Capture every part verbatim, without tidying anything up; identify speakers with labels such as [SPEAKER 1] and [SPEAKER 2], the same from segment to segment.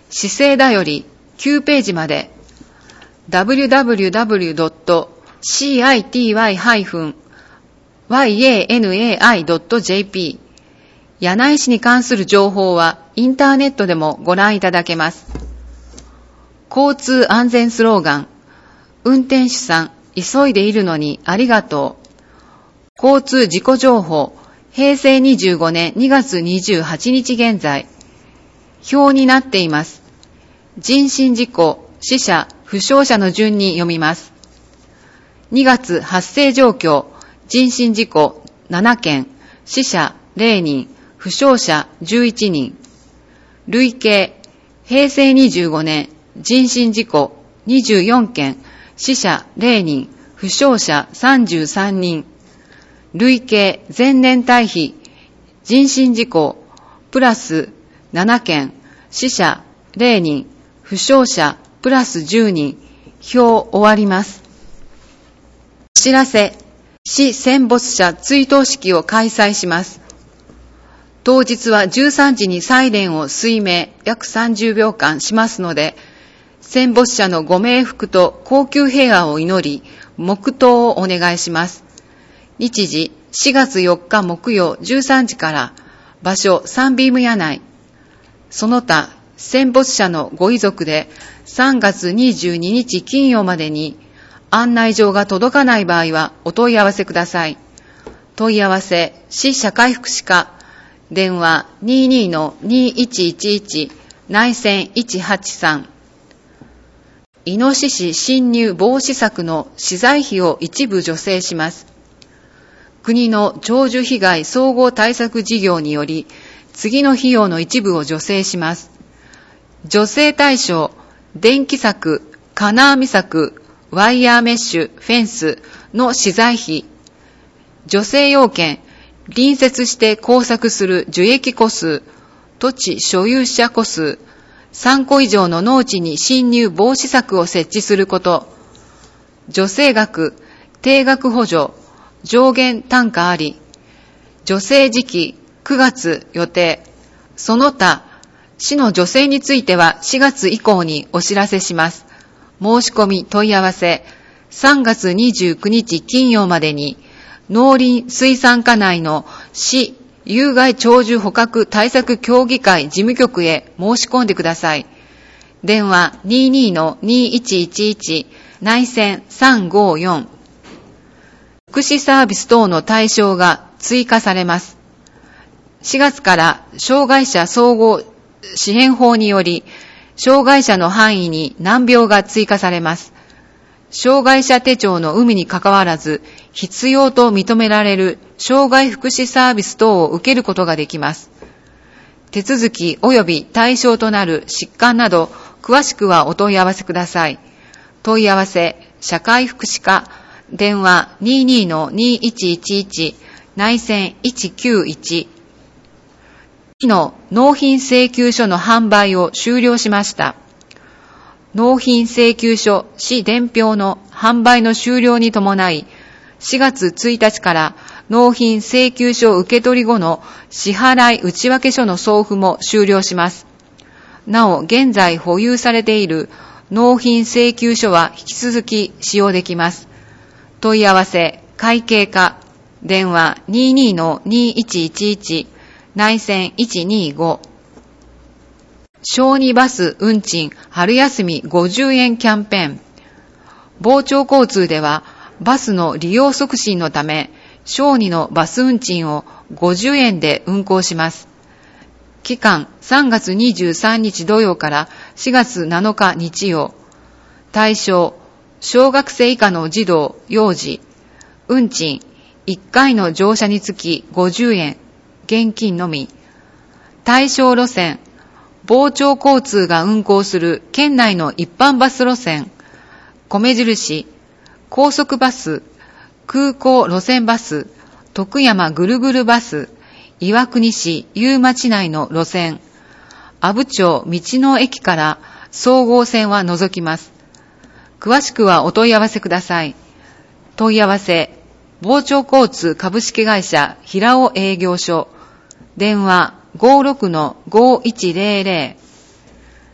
[SPEAKER 1] 姿勢だよりきゅうページまで ダブリューダブリューダブリュードットシーアイティーワイハイフンワイエーエヌエーアイドットジェーピー 柳井市に関する情報はインターネットでもご覧いただけます。交通安全スローガン、運転手さん、急いでいるのにありがとう。交通事故情報、へいせいにじゅうごねんにがつにじゅうはちにち現在。表になっています。人身事故、死者、負傷者の順に読みます。にがつ発生状況、人身事故ななけん、死者れいにん、負傷者じゅういちにん。累計、へいせいにじゅうごねん、人身事故にじゅうよんけん、死者れいにん、負傷者さんじゅうさんにん。累計前年対比、人身事故プラスななけん、死者れいにん、負傷者プラスじゅうにん。表終わります。お知らせ、市戦没者追悼式を開催します。当日はじゅうさんじにサイレンを吹鳴約さんじゅうびょうかんしますので、戦没者のご冥福と恒久平和を祈り、黙祷をお願いします。日時しがつよっか木曜じゅうさんじから、場所サンビーム屋内。その他、戦没者のご遺族でさんがつにじゅうににち金曜までに案内状が届かない場合はお問い合わせください。問い合わせ、市社会福祉課、電話 にじゅうにのにいちいちいち 内線いちはちさん。イノシシ侵入防止策の資材費を一部助成します。国の鳥獣被害総合対策事業により、次の費用の一部を助成します。助成対象、電気柵、金網柵、ワイヤーメッシュ、フェンスの資材費。助成要件、隣接して工作する樹液戸数、土地所有者戸数、さんこ以上の農地に侵入防止柵を設置すること。助成額、定額補助、上限単価あり。助成時期、くがつ予定。その他、市の助成についてはしがつ以降にお知らせします。申し込み問い合わせ、さんがつにじゅうくにち金曜までに、農林水産課内の市有害鳥獣捕獲対策協議会事務局へ申し込んでください。電話 にじゅうにのにいちいちいち 内線さんごよん。福祉サービス等の対象が追加されます。しがつから障害者総合支援法により、障害者の範囲に難病が追加されます。障害者手帳の有無にかかわらず、必要と認められる障害福祉サービス等を受けることができます。手続き及び対象となる疾患など、詳しくはお問い合わせください。問い合わせ、社会福祉課、電話 にじゅうにのにいちいちいち 内線いちきゅういち。市の納品請求書の販売を終了しました。納品請求書市伝票の販売の終了に伴い、しがつついたちから納品請求書受取後の支払い内訳書の送付も終了します。なお、現在保有されている納品請求書は引き続き使用できます。問い合わせ、会計課、電話 にじゅうにのにいちいちいち、内線いちにご。小児バス運賃春休みごじゅうえんキャンペーン。傍聴交通ではバスの利用促進のため、小児のバス運賃をごじゅうえんで運行します。期間さんがつにじゅうさんにち土曜からしがつなのか日曜。対象、小学生以下の児童、幼児。運賃、いっかいの乗車につきごじゅうえん、現金のみ。対象路線、傍聴交通が運行する県内の一般バス路線、米印、高速バス、空港路線バス、徳山ぐるぐるバス、岩国市有町内の路線、阿武町道の駅から総合線は除きます。詳しくはお問い合わせください。問い合わせ、傍聴交通株式会社平尾営業所、電話 ごじゅうろくのごいちぜろぜろ。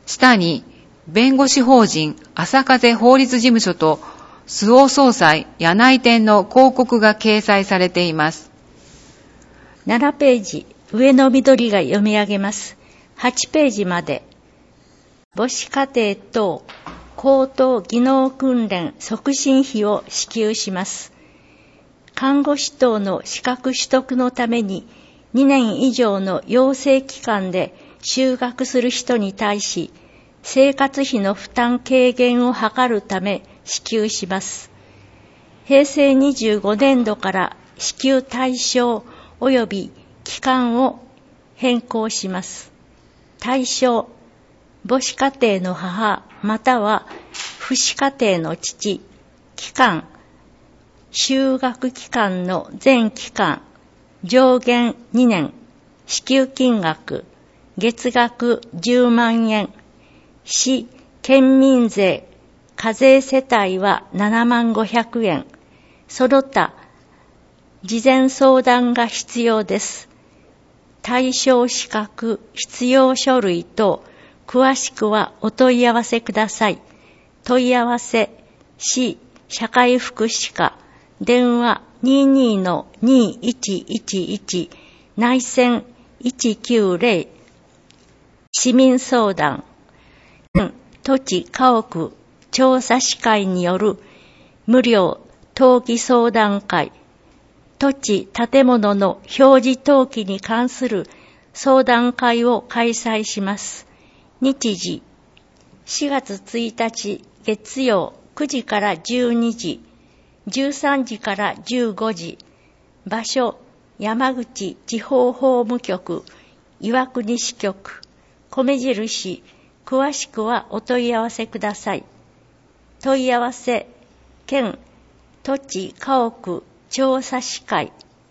[SPEAKER 1] 下に、弁護士法人朝風法律事務所と周防総裁柳井店の広告が掲載されています。
[SPEAKER 2] ななページ、上の緑が読み上げます。はちページまで。母子家庭等高等技能訓練促進費を支給します。看護師等の資格取得のためににねん以上の養成期間で就学する人に対し、生活費の負担軽減を図るため支給します。へいせいにじゅうごねんどから支給対象及び期間を変更します。対象、母子家庭の母または父子家庭の父、期間、就学期間の全期間、上限にねん、支給金額、月額じゅうまんえん、市県民税、課税世帯はななまんごひゃくえん、その他、事前相談が必要です。対象資格、必要書類等、詳しくはお問い合わせください。問い合わせ、市社会福祉課、電話 にじゅうにのにいちいちいち、内線いちきゅうぜろ、市民相談、土地家屋調査士会による無料登記相談会、土地建物の表示登記に関する相談会を開催します。日時、しがつついたち月曜くじからじゅうにじ、じゅうさんじからじゅうごじ、場所、山口地方法務局、岩国支局、米印、詳しくはお問い合わせください。問い合わせ、県土地家屋調査士会、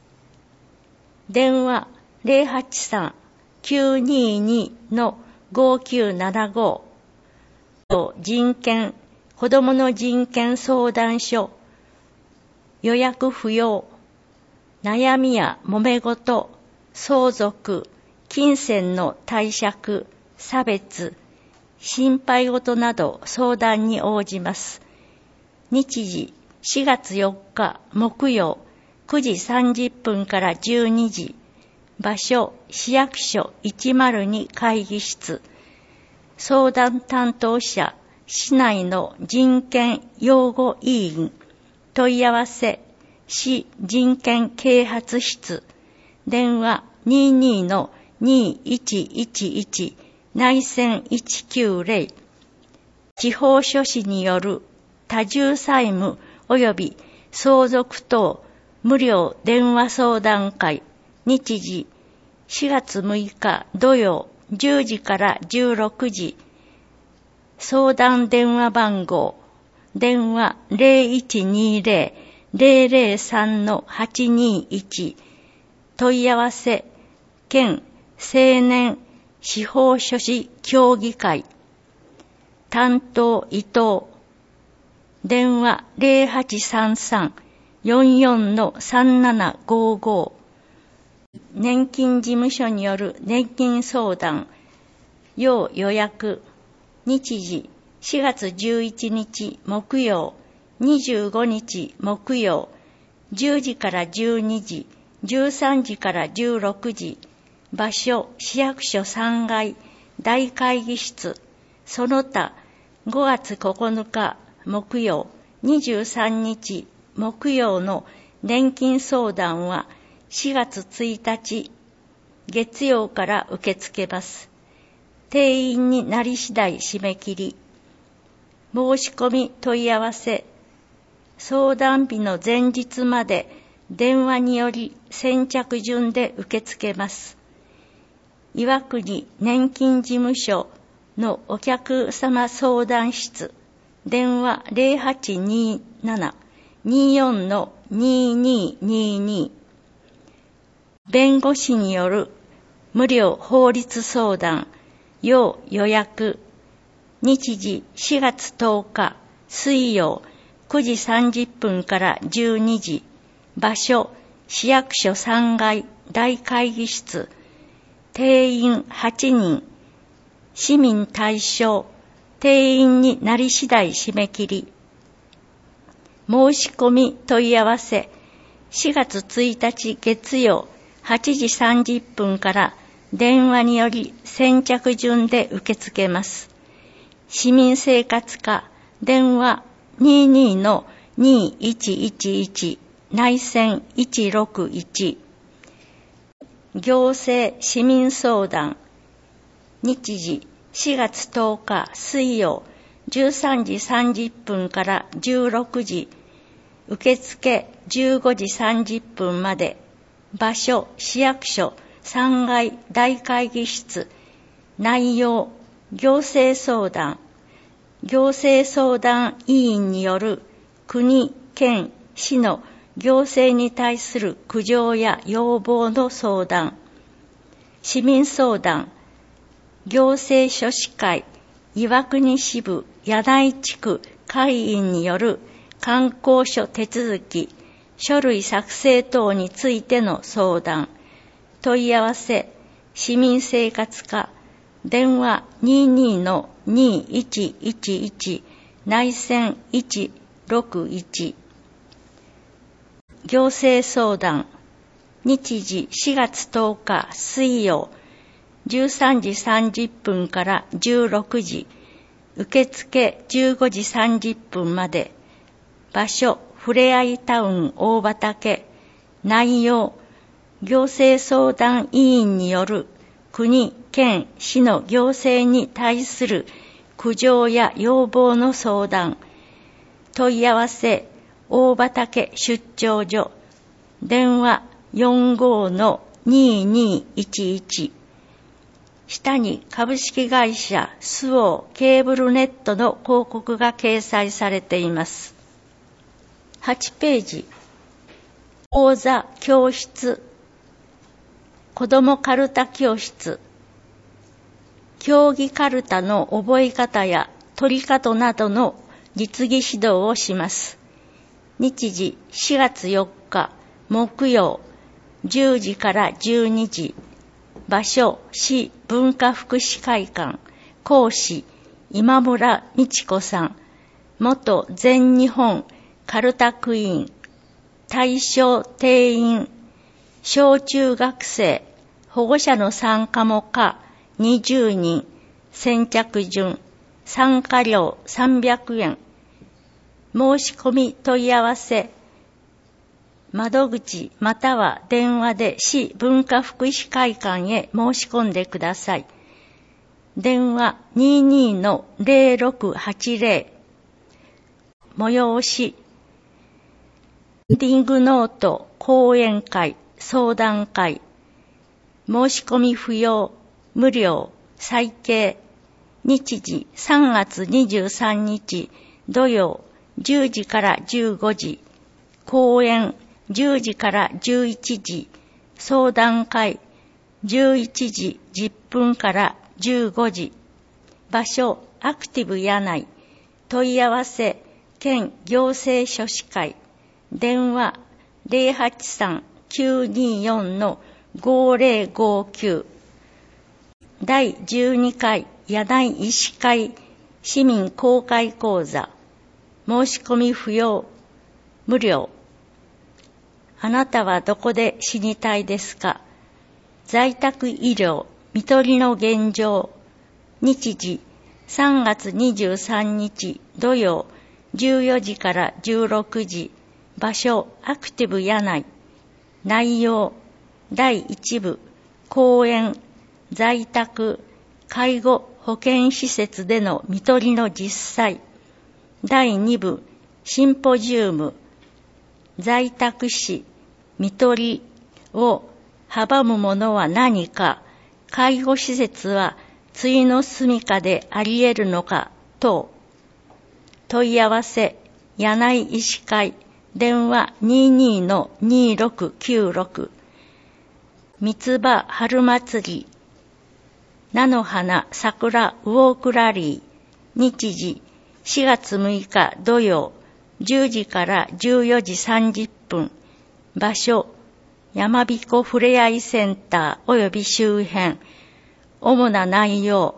[SPEAKER 2] 電話 ゼロはちさん きゅうにに のごきゅうななご、人権、子どもの人権相談所、予約不要、悩みや揉め事、相続、金銭の貸借、差別、心配事など相談に応じます。日時、しがつよっか木曜くじさんじゅっぷんからじゅうにじ、場所、市役所いちまるに会議室、相談担当者、市内の人権擁護委員、問い合わせ、市人権啓発室、電話 にじゅうにのにいちいちいち、内線いちきゅうぜろ、地方書士による多重債務及び相続等無料電話相談会、日時しがつむいか土曜じゅうじからじゅうろくじ、相談電話番号、電話 ゼロいちにぜろ ゼロゼロさんのはちにいち、問い合わせ、県青年司法書士協議会、担当伊藤、電話 ゼロはちさんさん よんよんのさんななごご、年金事務所による年金相談、要予約、日時しがつじゅういちにち木曜、にじゅうごにち木曜、じゅうじからじゅうにじ、じゅうさんじからじゅうろくじ、場所、市役所さんがい大会議室、その他ごがつここのか木曜、にじゅうさんにち木曜の年金相談はしがつついたち月曜から受け付けます。定員になり次第締め切り。申し込み問い合わせ、相談日の前日まで電話により先着順で受け付けます。岩国年金事務所のお客様相談室、電話 ゼロはちになな によんのにににに、弁護士による無料法律相談、要予約、日時しがつとおか水曜くじさんじゅっぷんからじゅうにじ、場所、市役所さんがい大会議室、定員はちにん、 市民対象、定員になり次第締め切り。申し込み問い合わせ、しがつついたち月曜はちじさんじゅっぷんから電話により先着順で受け付けます。市民生活課、電話 にじゅうにのにいちいちいち 内線いちろくいち。行政市民相談、日時しがつとおか水曜じゅうさんじさんじゅっぷんからじゅうろくじ、受付じゅうごじさんじゅっぷんまで、場所市役所さんがい大会議室、内容行政相談、行政相談委員による国、県、市の行政に対する苦情や要望の相談、市民相談、行政書士会岩国支部柳井地区会員による観光所手続き、書類作成等についての相談、問い合わせ、市民生活課、電話 にじゅうにのにいちいちいち 内線いちろくいち。行政相談、日時しがつとおか水曜じゅうさんじさんじゅっぷんからじゅうろくじ、受付じゅうごじさんじゅっぷんまで、場所ふれあいタウン大畑、内容行政相談委員による国、県、市の行政に対する苦情や要望の相談、問い合わせ大畑出張所、電話 よんじゅうごのににいちいち。下に株式会社スオーケーブルネットの広告が掲載されています。はちページ、講座教室、子どもかるた教室、競技かるたの覚え方や取り方などの実技指導をします。日時しがつよっか木曜じゅうじからじゅうにじ、場所市文化福祉会館、講師今村美智子さん、元全日本かるたクイーン、対象定員小中学生、保護者の参加も可にじゅうにん、先着順、参加料さんびゃくえん。申し込み問い合わせ、窓口または電話で市文化福祉会館へ申し込んでください。電話 にじゅうにのぜろろくはちぜろ。催し、リーディングノート講演会、相談会、申し込み不要、無料、最軽、日時さんがつにじゅうさんにち土曜じゅうじからじゅうごじ、講演じゅうじからじゅういちじ、相談会じゅういちじじゅっぷんからじゅうごじ、場所アクティブ柳井、問い合わせ県行政書士会、電話 ゼロはちさんきゅうによんのごぜろごきゅう。だいじゅうにかい柳井医師会市民公開講座、申し込み不要、無料。あなたはどこで死にたいですか？在宅医療、看取りの現状。日時さんがつにじゅうさんにち土曜じゅうよじからじゅうろくじ、場所アクティブ柳井。内容だいいち部、講演、在宅、介護保健施設での看取りの実際。だいに部、シンポジウム、在宅死、看取りを阻むものは何か、介護施設は終の住処であり得るのか等。問い合わせ柳井医師会、電話 にじゅうにのにろくきゅうろく。三つ葉春祭り、菜の花桜ウォークラリー。日時しがつむいか土曜じゅうじからじゅうよじさんじゅっぷん。場所山彦ふれあいセンター及び周辺。主な内容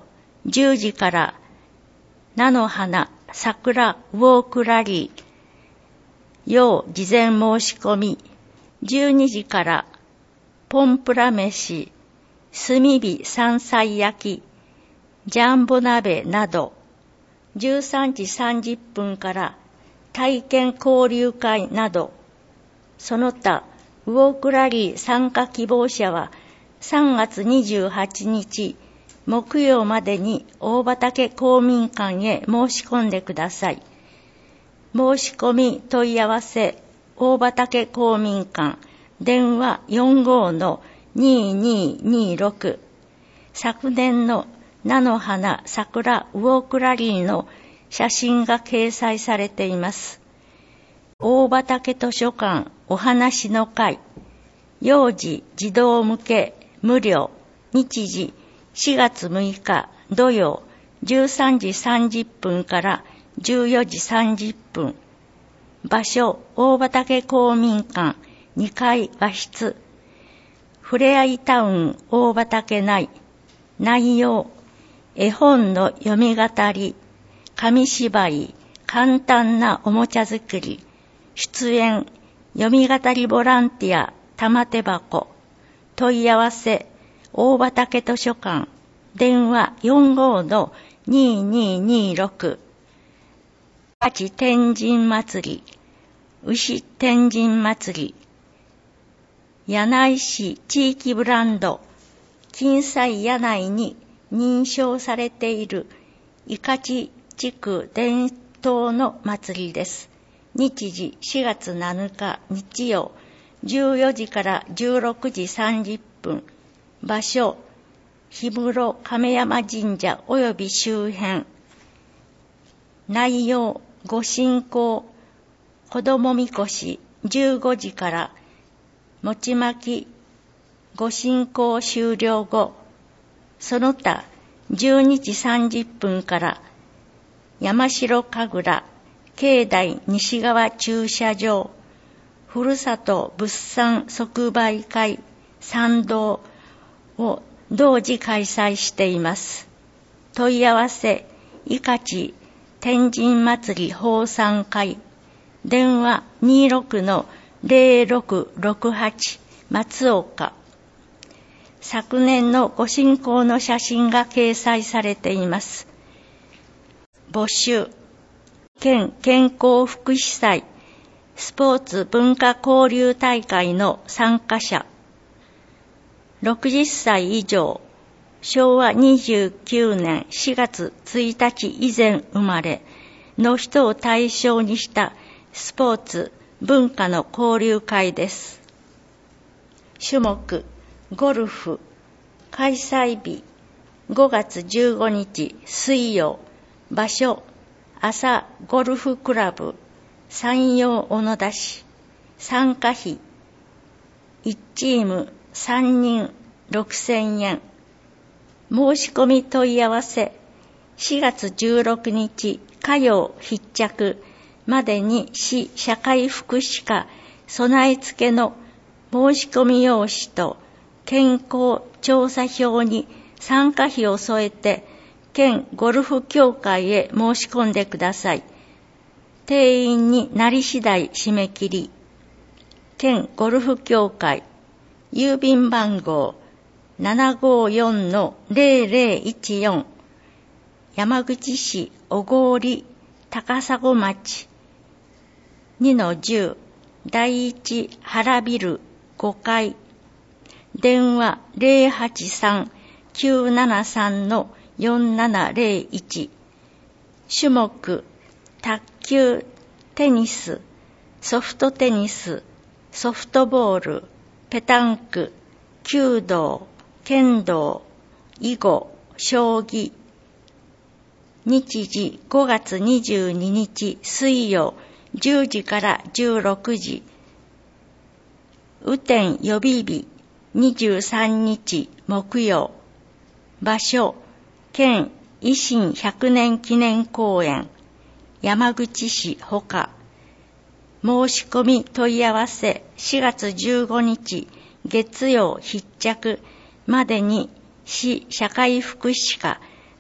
[SPEAKER 2] じゅうじから菜の花桜ウォークラリー要事前申し込み、じゅうにじからポンプラ飯、炭火山菜焼き、ジャンボ鍋など、じゅうさんじさんじゅっぷんから体験交流会など、その他ウォークラリー参加希望者はさんがつにじゅうはちにち木曜までに大畑公民館へ申し込んでください。申し込み問い合わせ大畑公民館電話 よんごーのにーにーにーろく。昨年の菜の花桜ウォークラリーの写真が掲載されています。大畑図書館お話の会、幼児児童向け無料、日時しがつむいか土曜じゅうさんじさんじゅっぷんからじゅうよじさんじゅっぷん。場所大畑公民館にかい和室。ふれあいタウン大畑内。内容絵本の読み語り、紙芝居、簡単なおもちゃ作り、出演、読み語りボランティア、玉手箱、問い合わせ、大畑図書館、電話 よんごーのにーにーにーろく。八天神祭り、牛天神祭り、柳井市地域ブランド、金彩柳井に認証されている伊勝地区伝統の祭りです。日時しがつなのか日曜じゅうよじからじゅうろくじさんじゅっぷん。場所氷室亀山神社及び周辺。内容ご神幸子どもみこしじゅうごじから餅巻きご神幸終了後、その他じゅうにじさんじゅっぷんから山城神楽境内西側駐車場ふるさと物産即売会参道を同時開催しています。問い合わせ伊勝天神祭り奉賛会電話 にーろくのぜろろくろくはち 松岡。昨年のご神幸の写真が掲載されています。募集県健康福祉祭スポーツ文化交流大会の参加者ろくじゅっさい以上しょうわにじゅうきゅうねんしがつついたち以前生まれの人を対象にしたスポーツ文化の交流会です。種目ゴルフ。開催日ごがつじゅうごにち水曜。場所朝ゴルフクラブ山陽小野田市。参加費いちチームさんにんろくせんえん。申し込み問い合わせしがつじゅうろくにち火曜必着までに市社会福祉課備え付けの申し込み用紙と健康調査票に参加費を添えて県ゴルフ協会へ申し込んでください。定員になり次第締め切り。県ゴルフ協会郵便番号 ななごーよんのぜろぜろいちよん 山口市小郡高砂町 にのじゅう 第一原ビルごかい。電話 ぜろはちさんきゅうななさんのよんななぜろいち。種目卓球、テニス、ソフトテニス、ソフトボール、ペタンク、弓道、剣道、囲碁、将棋。日時ごがつにじゅうににち水曜じゅうじからじゅうろくじ。雨天予備日にじゅうさんにち木曜。場所県維新ひゃくねん記念公園山口市ほか。申し込み問い合わせしがつじゅうごにち月曜必着までに市社会福祉課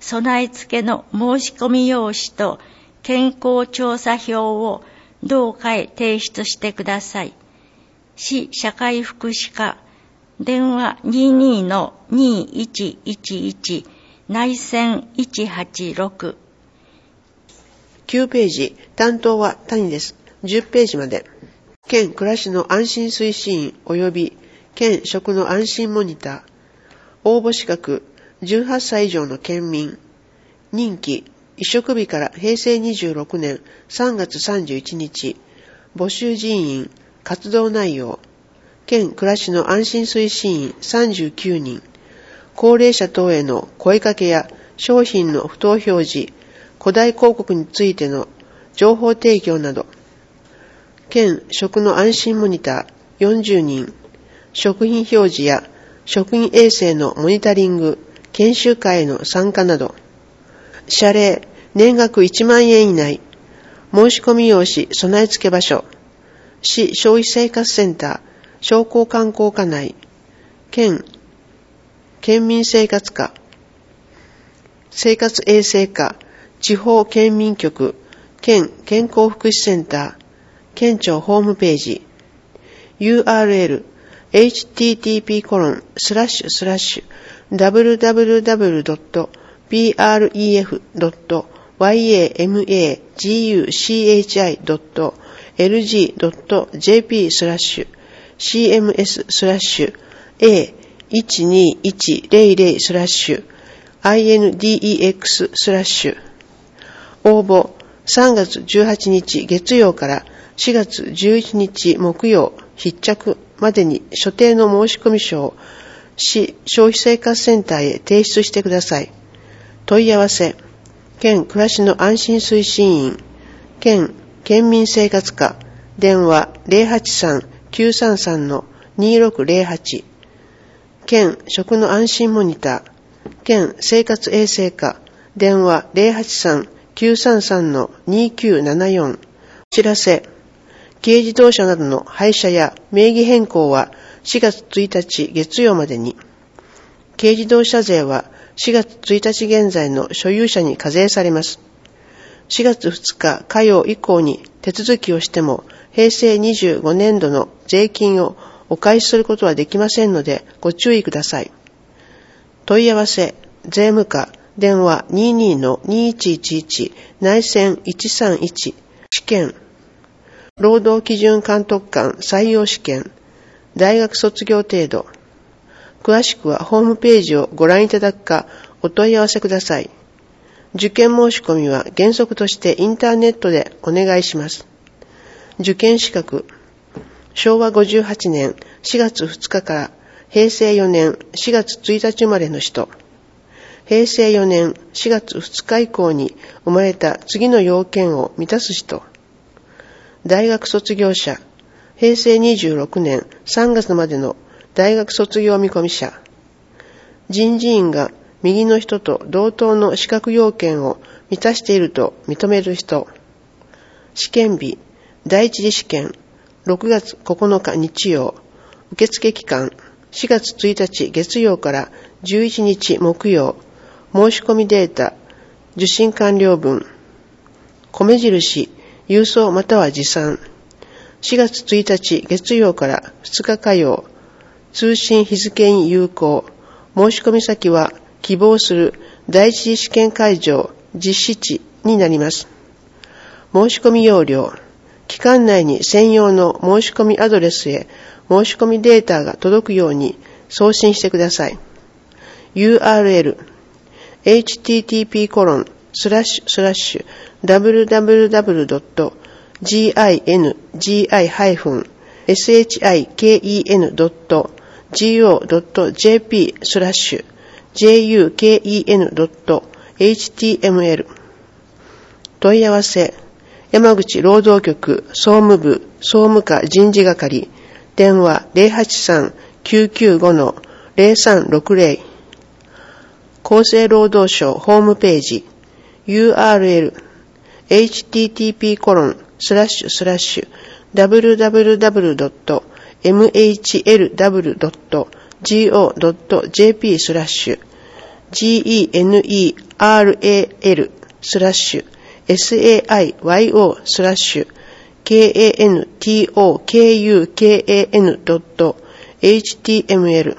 [SPEAKER 2] 備え付けの申し込み用紙と健康調査票を同課へ提出してください。市社会福祉課、電話 にじゅうに の にじゅういちいちいち 内線いちはちろく。
[SPEAKER 3] きゅうページ、担当は谷です。じゅっページまで。県暮らしの安心推進員及び県食の安心モニター。応募資格、じゅうはっさい以上の県民。任期、移植日からへいせいにじゅうろくねんさんがつさんじゅういちにち。募集人員、活動内容。県暮らしの安心推進員さんじゅうきゅうにん。高齢者等への声かけや商品の不当表示、古代広告についての情報提供など。県食の安心モニターよんじゅうにん。食品表示や食品衛生のモニタリング、研修会への参加など。謝礼、年額いちまんえん以内。申し込み用紙備え付け場所。市消費生活センター、商工観光課内。県、県民生活課。生活衛生課。地方県民局、県健康福祉センター、県庁ホームページ、ユーアールエル、エイチティーティーピーコロンスラッシュスラッシュダブリューダブリューダブリュードットビーアールイーエフドットワイエーエムエージーユーシーエイチアイドットエルジードットジェーピースラッシュシーエムエススラッシュエーいちにいちゼロゼロスラッシュアイエヌディーイーエックススラッシュ。応募さんがつじゅうはちにち月曜からしがつじゅういちにち木曜必着までに所定の申し込み書を市消費生活センターへ提出してください。問い合わせ、県暮らしの安心推進員、県県民生活課、電話 ゼロはちさんきゅうさんさんのにろくゼロはち、県食の安心モニター、県生活衛生課、電話 ゼロはちさんきゅうさんさんのにきゅうななよん。お知らせ。軽自動車などの廃車や名義変更はしがつついたち月曜までに。軽自動車税はしがつついたち現在の所有者に課税されます。しがつふつか火曜以降に手続きをしてもへいせいにじゅうごねんどの税金をお返しすることはできませんのでご注意ください。問い合わせ、税務課、電話 にじゅうに のにいちいちいち 内線いちさんいち。試験。労働基準監督官採用試験。大学卒業程度。詳しくはホームページをご覧いただくかお問い合わせください。受験申し込みは原則としてインターネットでお願いします。受験資格。しょうわごじゅうはちねんしがつふつかからへいせいよねんしがつついたち生まれの人。へいせいよねんしがつふつか以降に生まれた次の要件を満たす人。大学卒業者。へいせいにじゅうろくねんさんがつまでの大学卒業見込み者。人事院が右の人と同等の資格要件を満たしていると認める人。試験日。第一次試験。ろくがつここのか日曜。受付期間。しがつついたち月曜からじゅういちにち木曜。申し込みデータ。受信完了分。米印。郵送または持参。しがつついたち月曜からふつか火曜。通信日付に有効。申し込み先は希望する第一次試験会場実施地になります。申し込み要領。期間内に専用の申し込みアドレスへ申し込みデータが届くように送信してください。ユーアールエル エイチティーティーピーコロンスラッシュスラッシュダブリューダブリューダブリュードットジンジンハイフンエスエイチアイケーイーエヌドットジーオードットジェーピースラッシュジェーユーケーイーエヌドットエイチティーエムエル。問い合わせ。山口労働局総務部総務課人事係。電話 ゼロはちさんきゅうきゅうごのゼロさんろくゼロ。厚生労働省ホームページ。ユーアールエル エイチティーティーピーコロンスラッシュスラッシュダブリューダブリューダブリュードットエムエイチエルダブリュードットジーオードットジェーピースラッシュ general スラッシュ sayo スラッシュ kantokukan.html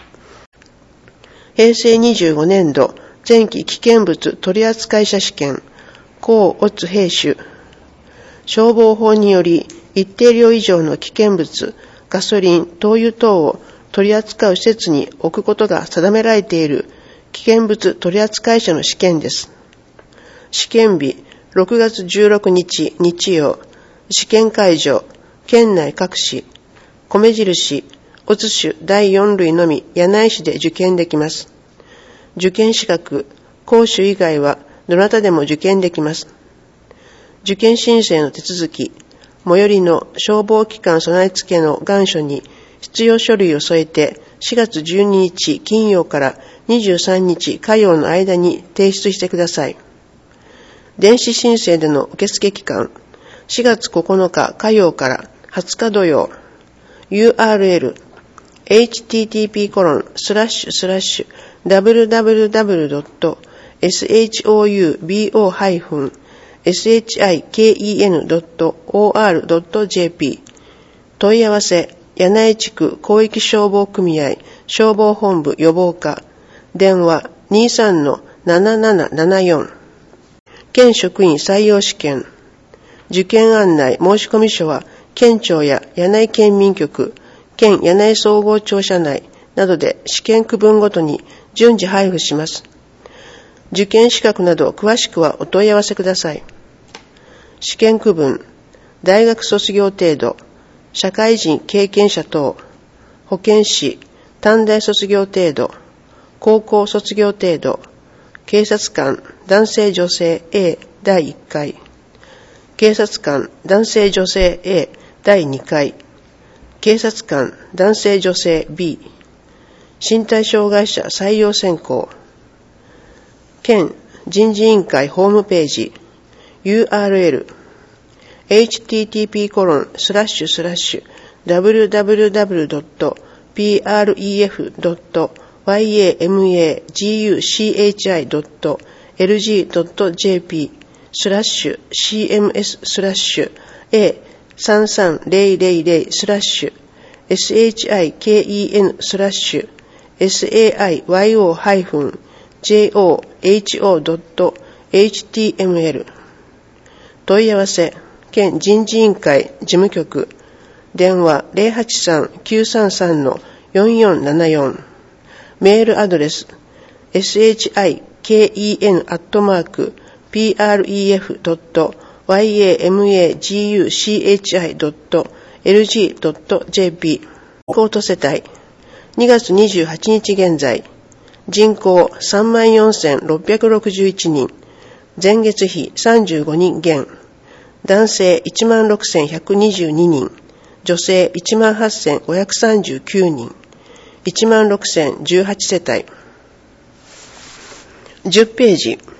[SPEAKER 3] 平成にじゅうごねん度前期危険物取扱者試験甲乙兵種消防法により一定量以上の危険物ガソリン、灯油等を取り扱う施設に置くことが定められている危険物取扱者の試験です。試験日ろくがつじゅうろくにち日曜、試験会場、県内各市、米印、乙種だいよん類のみ柳井市で受験できます。受験資格、講習以外はどなたでも受験できます。受験申請の手続き、最寄りの消防機関備え付けの願書に必要書類を添えてしがつじゅうににち金曜からにじゅうさんにち火曜の間に提出してください。電子申請での受付期間、しがつここのか火曜からはつか土曜、ユーアールエル、エイチティーティーピーコロンスラッシュスラッシュダブリュダブリュダブリュドットショウボハイフンシケンドットオーアールドットジェーピー 問い合わせ、柳井地区広域消防組合消防本部予防課電話 にじゅうさんのななななななよん 県職員採用試験受験案内申込書は県庁や柳井県民局、県柳井総合庁舎内などで試験区分ごとに順次配布します。受験資格など詳しくはお問い合わせください。試験区分、大学卒業程度、社会人経験者等、保健師、短大卒業程度、高校卒業程度、警察官、男性女性 A だいいっかい、警察官、男性女性 A だいにかい、警察官、男性女性 B、身体障害者採用選考、県人事委員会ホームページ ユーアールエル エイチティーティーピーコロンスラッシュスラッシュダブリュダブリュダブリュドットピーアールイーエフドットワイエーエムエージーユーシーエイチアイドットエルジードットジェーピースラッシュシーエムエススラッシュ エーさんさんゼロゼロゼロスラッシュ エスエイチアイケーイーエヌ スラッシュ エスエーアイワイオー ハイフン ジェーオーエイチオードットエイチティーエムエル 問い合わせ県人事委員会事務局電話 ゼロはちさんきゅうさんさんのよんよんななよん メールアドレス シン アットマーク ピーアールイーエフドットワイエーエムエージーユーシーエイチアイドットエルジードットジェーピー コート世帯にがつにじゅうはちにち現在人口 さんまんよんせんろっぴゃくろくじゅういちにん前月比さんじゅうごにん減男性 いちまんろくせんひゃくにじゅうににん女性 いちまんはっせんごひゃくさんじゅうきゅうにんいちまんろくせんじゅうはち世帯じゅっページ